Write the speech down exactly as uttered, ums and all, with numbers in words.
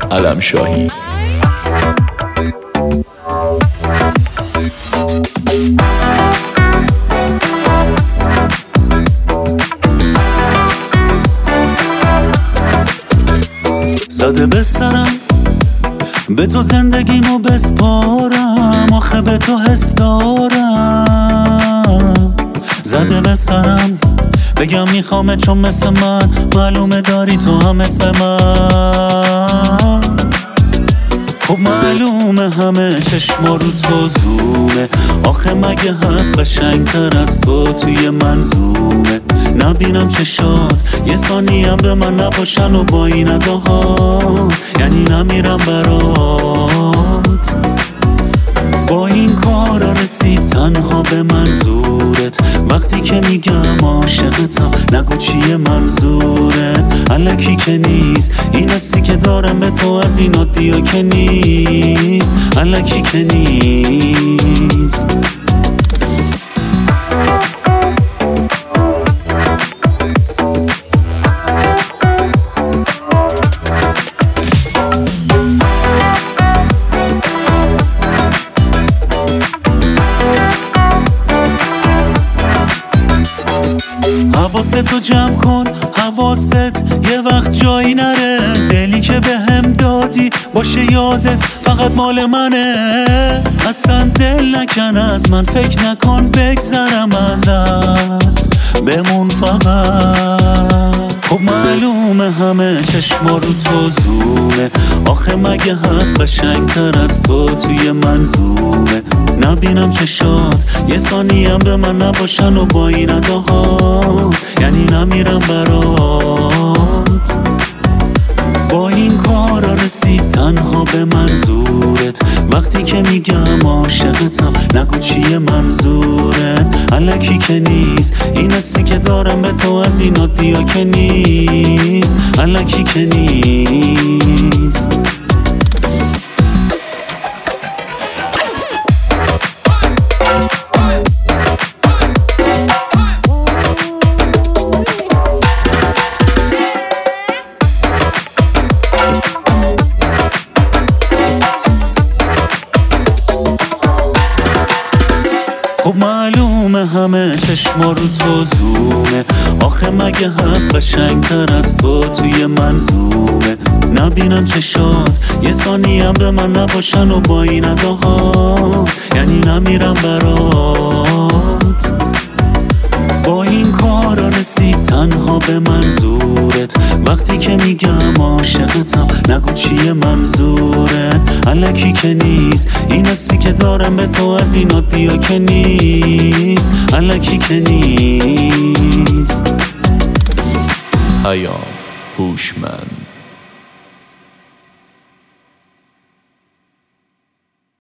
علم شاهی. زده به سرم به تو زندگیمو بسپارم، آخه به تو حس دارم. زده به سرم بگم میخوامه چون مثل من معلومه داری تو هم اسم من. خب معلومه همه چشما رو تو زومه، آخه مگه هست قشنگتر از تو توی منظومه. نبینم چشات یه ثانیه به من نباشن و با این اداهات، یعنی نمیرم برات. با این کارا رسید تنها به منظورت، وقتی که میگم عاشقتم نگو چیه منظورت. الکی که نیست این حسی که دارم به تو، از این عادیا که نیست، الکی که نیست. حواستو جمع کن، حواست یه وقت جایی نره. دلی که به هم دادی باشه یادت فقط مال منه. اصلا دل نکن از من، فکر نکن بگذرم ازت، بمون فقط. خب معلومه همه چشما رو تو زومه، آخه مگه هست قشنگتر از تو توی منظومه. نبینم چشات یه ثانیه به من نباشن و با این اداهات، یعنی نمیرم برات. با این کارا رسید تنها به منظورت، وقتی که میگم عاشقتم نگو چیه منظورت. الکی که نیست این حسی که دارم به تو، از این عادیا که نیست، الکی که نیست. خب معلومه همه چشما رو تو زومه، آخه مگه هست قشنگتر از تو توی منظومه. نبینم چشات یه ثانیه به من نباشن و با این اداهات، یعنی نمیرم برات. با این کارا رسید تنها به منظورت، وقتی که میگم عاشقتم نگو چیه منظورت. الکی که نیست این حسی که دارم به تو، از این عادیا که نیست، الکی که نیست. پیام هوشمند.